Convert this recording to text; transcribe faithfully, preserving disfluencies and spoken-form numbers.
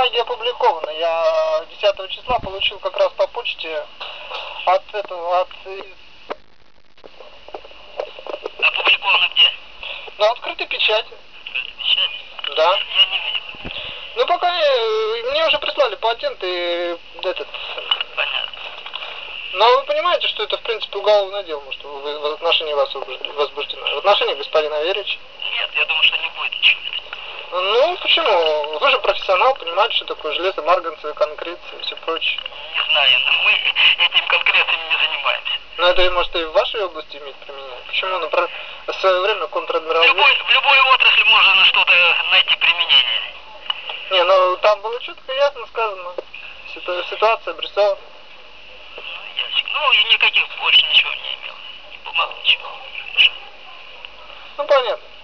бумаге опубликовано. Я десятого числа получил как раз по почте от этого, от... Опубликовано где? На открытой печати. Открытой печати? Да. Я не видел. Ну пока не, мне уже прислали патент и этот... Понятно. Но вы понимаете, что это в принципе уголовное дело, может, в отношении вас возбуждено? В отношении господина Аверича? Нет, я думаю, что не будет ничего. Ну, почему? Вы же профессионал, понимаете, что такое железо, марганцевые конкреции и все прочее. Не знаю, но мы этим конкретами не занимаемся. Но это, может, и в вашей области иметь применение? Почему, например, в свое время контр-адмирал... В любой, в любой отрасли можно на что-то найти применение. Не, ну там было четко и ясно сказано. Ситу... Ситуация обрисована. Ну, ящик. Ну, и никаких больше ничего не имел. Ни бумаг, ничего. Ну, понятно.